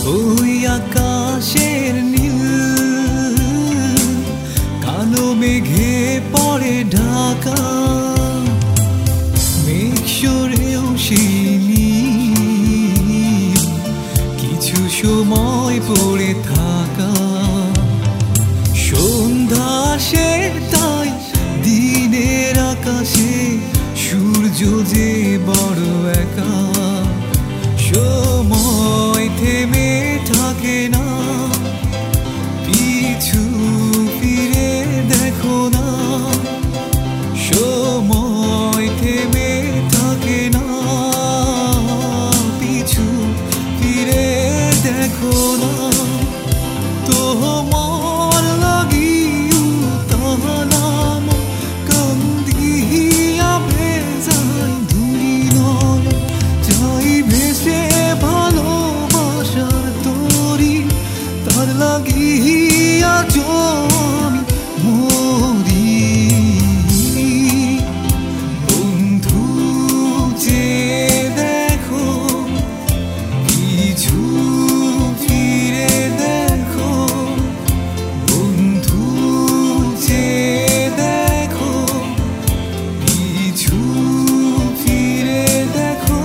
ওই আকাশের নীল কালো মেঘে পড়ে ঢাকা, মেঘ সরেও সেই নীল কিছু সময় পড়ে থাকা। সন্ধ্যা সে তাই দিনের আকাশে, সূর্য যে বড় একা। সময় থেমে থাকে না, পিছু ফিরে দেখো না। সময় থেমে থাকে না, পিছু ফিরে দেখো না। তোমার লাগিও তাহানাম কান্দিয়া ভেজাই ধুলি নয়, যাই ভেসে ভালোবাসার তরি, তার লাগিয়া আমি মরি। বন্ধু যে দেখো, কিছু ফিরে দেখো। বন্ধু যে দেখো, কিছু ফিরে দেখো।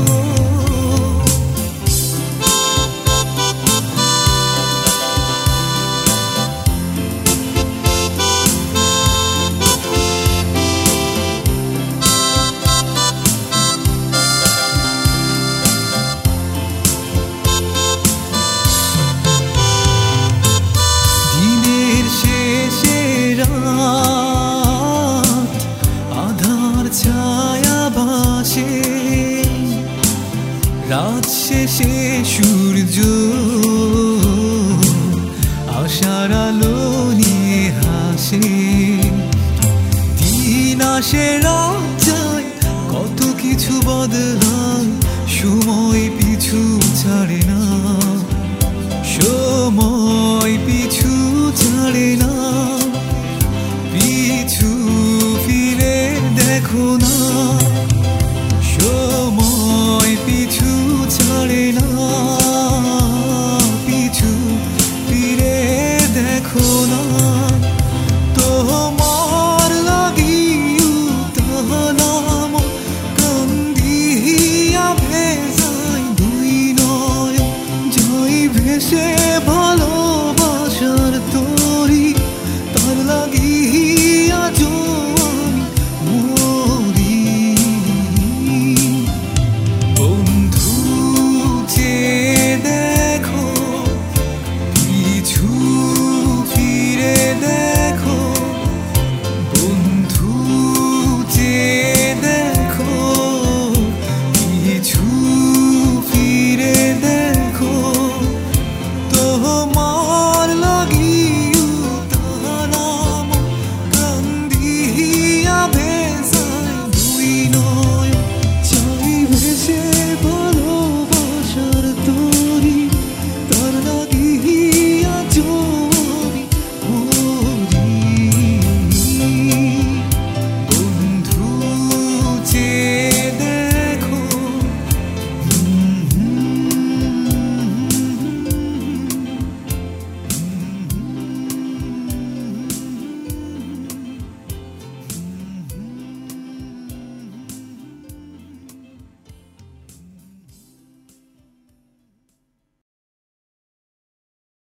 দিনের শেষে রাত আধার ছায়া ভাসে, রাত শেষে সূর্য